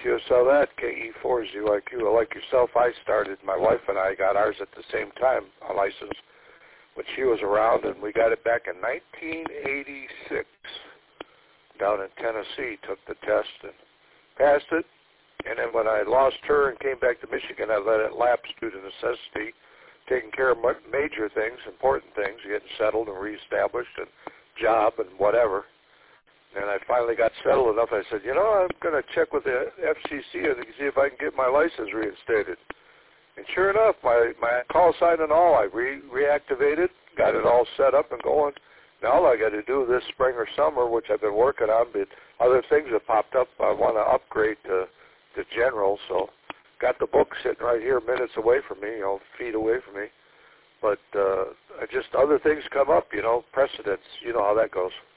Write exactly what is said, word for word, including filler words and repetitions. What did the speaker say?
you saw that, K E four Z Y Q. Like yourself, I started, my wife and I got ours at the same time, a license, when she was around, and we got it back in nineteen eighty-six down in Tennessee, took the test and passed it. And then when I lost her and came back to Michigan, I let it lapse due to necessity, taking care of major things, important things, getting settled and reestablished, and job and whatever. And I finally got settled enough. I said, you know, I'm going to check with the F C C and see if I can get my license reinstated. And sure enough, my, my call sign and all, I re- reactivated, got it all set up and going. Now all I got to do this spring or summer, which I've been working on, but other things have popped up. I want to upgrade to, to general, so got the book sitting right here minutes away from me, you know, feet away from me. But uh, just other things come up, you know, precedents. You know how that goes.